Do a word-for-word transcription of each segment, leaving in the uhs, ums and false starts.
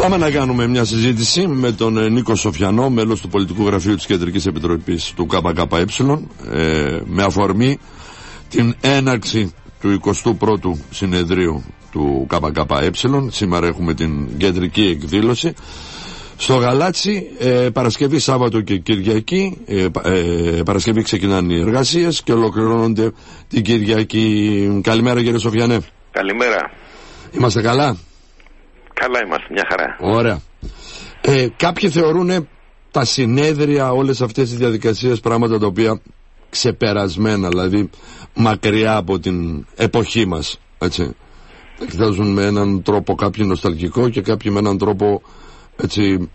Πάμε να κάνουμε μια συζήτηση με τον Νίκο Σοφιανό, μέλος του Πολιτικού Γραφείου της Κεντρικής Επιτροπής του ΚΚΕ, ε, με αφορμή την έναρξη του εικοστού πρώτου συνεδρίου του ΚΚΕ. Σήμερα έχουμε την κεντρική εκδήλωση στο Γαλάτσι, ε, Παρασκευή, Σάββατο και Κυριακή. ε, ε, Παρασκευή ξεκινάνε οι εργασίες και ολοκληρώνονται την Κυριακή. Καλημέρα κύριε Σοφιανέ. Καλημέρα. Είμαστε καλά? Καλά είμαστε, μια χαρά. Ωραία. ε, Κάποιοι θεωρούν τα συνέδρια, όλες αυτές τις διαδικασίες, πράγματα τα οποία ξεπερασμένα, δηλαδή μακριά από την εποχή μας, έτσι. Τα κοιτάζουν με έναν τρόπο κάποιοι νοσταλγικό και κάποιοι με έναν τρόπο έτσι,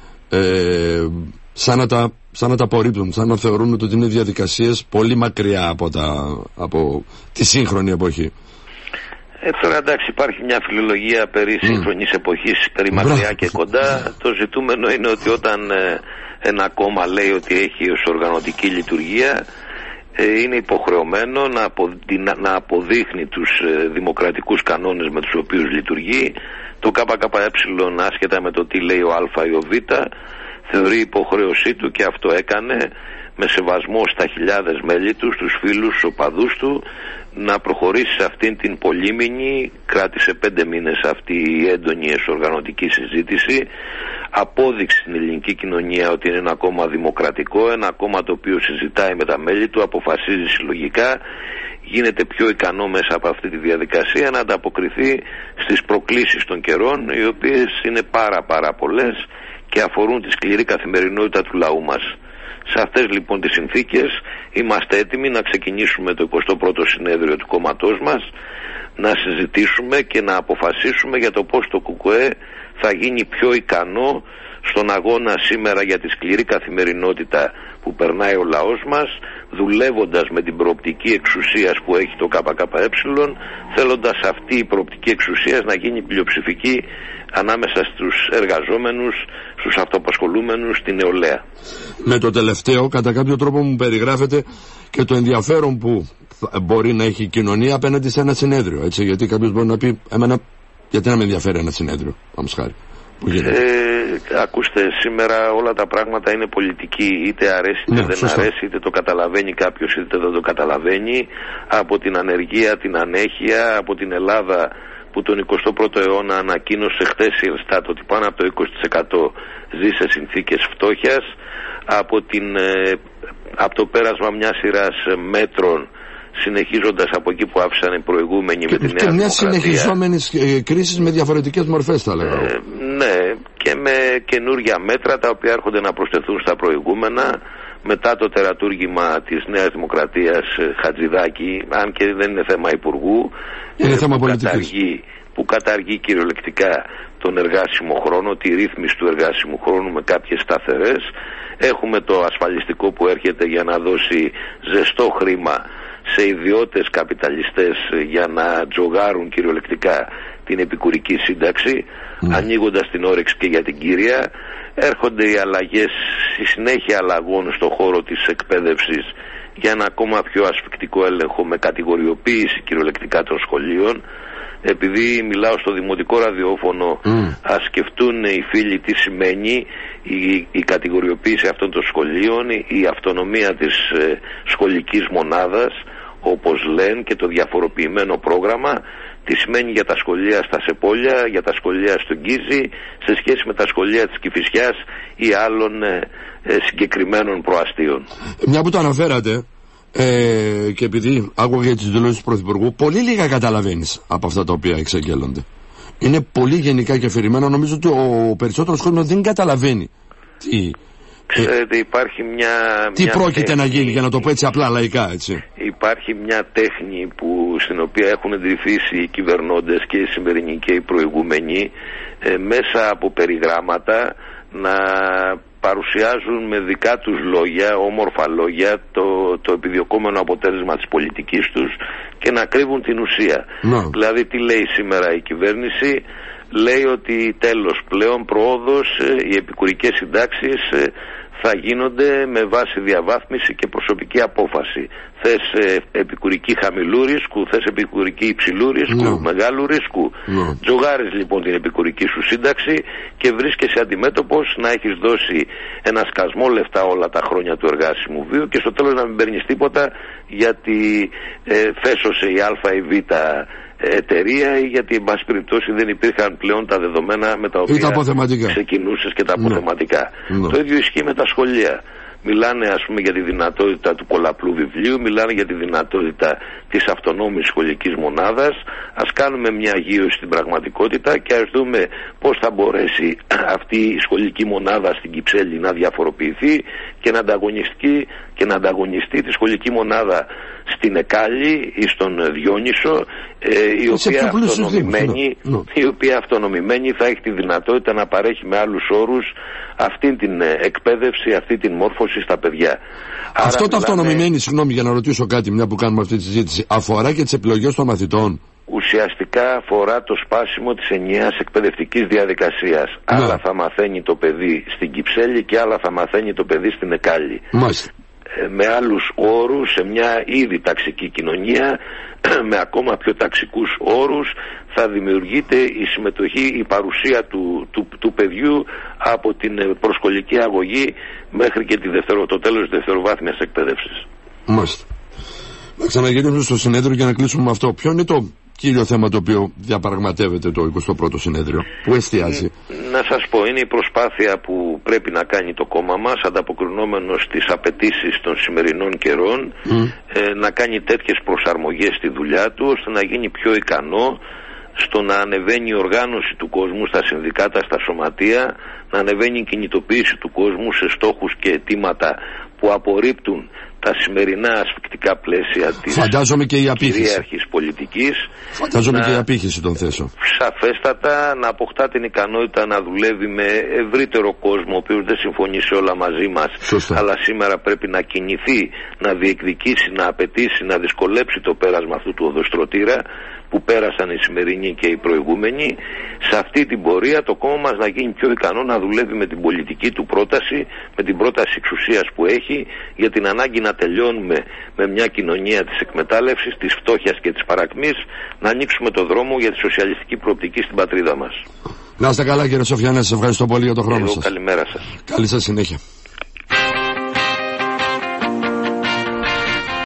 ε, σαν, να τα, σαν να τα απορρίπτουν, σαν να θεωρούν ότι είναι διαδικασίες πολύ μακριά από, τα, από τη σύγχρονη εποχή. Ε, τώρα εντάξει, υπάρχει μια φιλολογία περί mm. σύγχρονης εποχής, περί μακριά και κοντά. Το ζητούμενο είναι ότι όταν ε, ένα κόμμα λέει ότι έχει ως οργανωτική λειτουργία, ε, είναι υποχρεωμένο να, απο, να, να αποδείχνει τους ε, δημοκρατικούς κανόνες με τους οποίους λειτουργεί. Το ΚΚΕ, άσχετα με το τι λέει ο Α ή ο Β, θεωρεί υποχρέωσή του, και αυτό έκανε, με σεβασμό στα χιλιάδες μέλη του, στους φίλους, στους οπαδούς του, να προχωρήσει σε αυτήν την πολύμηνη, κράτησε πέντε μήνες αυτή η έντονη εσωργανωτική συζήτηση, απόδειξη στην ελληνική κοινωνία ότι είναι ένα κόμμα δημοκρατικό, ένα κόμμα το οποίο συζητάει με τα μέλη του, αποφασίζει συλλογικά, γίνεται πιο ικανό μέσα από αυτή τη διαδικασία να ανταποκριθεί στις προκλήσεις των καιρών, οι οποίες είναι πάρα πάρα πολλές και αφορούν τη σκληρή καθημερινότητα του λαού μας. Σε αυτές λοιπόν τις συνθήκες είμαστε έτοιμοι να ξεκινήσουμε το εικοστό πρώτο συνέδριο του κόμματός μας, να συζητήσουμε και να αποφασίσουμε για το πώς το ΚΚΕ θα γίνει πιο ικανό στον αγώνα σήμερα για τη σκληρή καθημερινότητα που περνάει ο λαός μας, δουλεύοντας με την προοπτική εξουσίας που έχει το ΚΚΕ, θέλοντας αυτή η προοπτική εξουσίας να γίνει πλειοψηφική ανάμεσα στους εργαζόμενους, στους αυτοαπασχολούμενους, στην νεολαία. Με το τελευταίο, κατά κάποιο τρόπο μου περιγράφεται και το ενδιαφέρον που μπορεί να έχει η κοινωνία απέναντι σε ένα συνέδριο, έτσι, γιατί κάποιος μπορεί να πει, εμένα, γιατί να με ενδιαφέρει ένα συνέδριο, όμως χάρη. Ε, ακούστε, σήμερα όλα τα πράγματα είναι πολιτική, είτε αρέσει είτε ναι, δεν σωστά. αρέσει, είτε το καταλαβαίνει κάποιος είτε δεν το καταλαβαίνει. Από την ανεργία, την ανέχεια, από την Ελλάδα που τον εικοστό πρώτο αιώνα ανακοίνωσε χτες η Ελστάτ ότι πάνω από το είκοσι τοις εκατό ζει σε συνθήκες φτώχειας, από, την, ε, από το πέρασμα μιας σειράς μέτρων, συνεχίζοντας από εκεί που άφησαν οι προηγούμενοι και, με τη Νέα Δημοκρατία. Και μια συνεχιζόμενη ε, κρίση με διαφορετικές μορφές, θα λέγαμε. Ε, ναι, και με καινούργια μέτρα τα οποία έρχονται να προσθεθούν στα προηγούμενα. Μετά το τερατούργημα της Νέας Δημοκρατίας Χατζηδάκη, αν και δεν είναι θέμα υπουργού, είναι ε, θέμα που, καταργεί, που καταργεί κυριολεκτικά τον εργάσιμο χρόνο, τη ρύθμιση του εργάσιμου χρόνου με κάποιες σταθερές. Έχουμε το ασφαλιστικό που έρχεται για να δώσει ζεστό χρήμα σε ιδιώτες καπιταλιστές για να τζογάρουν κυριολεκτικά την επικουρική σύνταξη, mm. ανοίγοντας την όρεξη και για την κύρια. Έρχονται οι αλλαγές, η συνέχεια αλλαγών στον χώρο της εκπαίδευσης για ένα ακόμα πιο ασφικτικό έλεγχο με κατηγοριοποίηση κυριολεκτικά των σχολείων. Επειδή μιλάω στο δημοτικό ραδιόφωνο, mm. ας σκεφτούν οι φίλοι τι σημαίνει η, η κατηγοριοποίηση αυτών των σχολείων, η αυτονομία της ε, σχολικής μονάδας, όπως λένε, και το διαφοροποιημένο πρόγραμμα, τι σημαίνει για τα σχολεία στα Σεπόλια, για τα σχολεία στον Γκίζη, σε σχέση με τα σχολεία της Κηφισιάς ή άλλων ε, ε, συγκεκριμένων προαστίων. Μια που το αναφέρατε, ε, και επειδή άκουγα για τις δηλώσεις του Πρωθυπουργού, πολύ λίγα καταλαβαίνεις από αυτά τα οποία εξαγγέλλονται. Είναι πολύ γενικά και αφηρημένα. Νομίζω ότι ο περισσότερος κόσμος δεν καταλαβαίνει τι... Ξέρετε, υπάρχει μια... Τι μια πρόκειται τέχνη, να γίνει, για να το πω έτσι απλά λαϊκά, έτσι. Υπάρχει μια τέχνη που, στην οποία έχουν εντρυφήσει οι κυβερνώντες και οι σημερινοί και οι προηγούμενοι, ε, μέσα από περιγράμματα να παρουσιάζουν με δικά τους λόγια, όμορφα λόγια, το, το επιδιωκόμενο αποτέλεσμα της πολιτικής τους και να κρύβουν την ουσία. No. Δηλαδή τι λέει σήμερα η κυβέρνηση? λέει ότι τέλος πλέον προόδος, οι επικουρικές συντάξεις θα γίνονται με βάση διαβάθμιση και προσωπική απόφαση. Θες ε, επικουρική χαμηλού ρίσκου, θες επικουρική υψηλού ρίσκου, no. μεγάλου ρίσκου. No. Τζογάρεις λοιπόν την επικουρική σου σύνταξη και βρίσκεσαι αντιμέτωπος να έχεις δώσει ένα σκασμό λεφτά όλα τα χρόνια του εργάσιμου βίου και στο τέλος να μην παίρνεις τίποτα γιατί ε, φέσωσε η Α ή Β εταιρεία ή γιατί εν πάση περιπτώσει δεν υπήρχαν πλέον τα δεδομένα με τα οποία ξεκινούσες και τα αποθεματικά. No. No. Το ίδιο ισχύει με τα σχολεία. Μιλάνε ας πούμε για τη δυνατότητα του πολλαπλού βιβλίου, μιλάνε για τη δυνατότητα της αυτονόμης σχολικής μονάδας. Ας κάνουμε μια γύρωση στην πραγματικότητα και ας δούμε πώς θα μπορέσει αυτή η σχολική μονάδα στην Κυψέλη να διαφοροποιηθεί και να ανταγωνιστεί, και να ανταγωνιστεί τη σχολική μονάδα στην Εκάλη ή στον Διόνυσο, ε, η, οποία αυτονομημένη, η οποία αυτονομημένη θα έχει τη δυνατότητα να παρέχει με άλλους όρους αυτή την εκπαίδευση, αυτή την μόρφωση στα παιδιά. Αυτό το μιλάμε... αυτονομημένη, συγγνώμη για να ρωτήσω κάτι μια που κάνουμε αυτή τη συζήτηση, αφορά και τις επιλογές των μαθητών? Ουσιαστικά αφορά το σπάσιμο της ενιαίας εκπαιδευτικής διαδικασίας. Ναι. Άλλα θα μαθαίνει το παιδί στην Κυψέλη και άλλα θα μαθαίνει το παιδί στην Εκάλη. Μάλιστα. Με άλλους όρους, σε μια ήδη ταξική κοινωνία, με ακόμα πιο ταξικούς όρους, θα δημιουργείται η συμμετοχή, η παρουσία του, του, του παιδιού από την προσχολική αγωγή μέχρι και τη δευτερο, το τέλος της δευτεροβάθμιας εκπαίδευσης. Μάλιστα. Να ξαναγυρίσουμε στο συνέδριο για να κλείσουμε με αυτό. Ποιο είναι το κύριο θέμα το οποίο διαπραγματεύεται το εικοστό πρώτο συνέδριο, που εστιάζει? Να σας πω, είναι η προσπάθεια που πρέπει να κάνει το κόμμα μας, ανταποκρινόμενο στις απαιτήσεις των σημερινών καιρών, mm. ε, να κάνει τέτοιες προσαρμογές στη δουλειά του, ώστε να γίνει πιο ικανό στο να ανεβαίνει η οργάνωση του κόσμου στα συνδικάτα, στα σωματεία, να ανεβαίνει η κινητοποίηση του κόσμου σε στόχους και αιτήματα που απορρίπτουν τα σημερινά ασφικτικά πλαίσια της Φαντάζομαι και η κυρίαρχης πολιτικής. Φαντάζομαι να, και η απήχηση των θέσεων. Σαφέστατα να αποκτά την ικανότητα να δουλεύει με ευρύτερο κόσμο, ο οποίος δεν συμφωνεί σε όλα μαζί μας. Σωστά. Αλλά σήμερα πρέπει να κινηθεί, να διεκδικήσει, να απαιτήσει, να δυσκολέψει το πέρασμα αυτού του οδοστρωτήρα που πέρασαν οι σημερινοί και οι προηγούμενοι. Σε αυτή την πορεία το κόμμα μας να γίνει πιο ικανό να δουλεύει με την πολιτική του πρόταση, με την πρόταση εξουσίας που έχει, για την ανάγκη να τελειώνουμε με μια κοινωνία της εκμετάλλευσης, της φτώχειας και της παρακμής, να ανοίξουμε το δρόμο για τη σοσιαλιστική προοπτική στην πατρίδα μας. Να είστε καλά κύριε Σοφιανέ, σας ευχαριστώ πολύ για τον χρόνο σας. Καλημέρα σας. Καλή σας συνέχεια.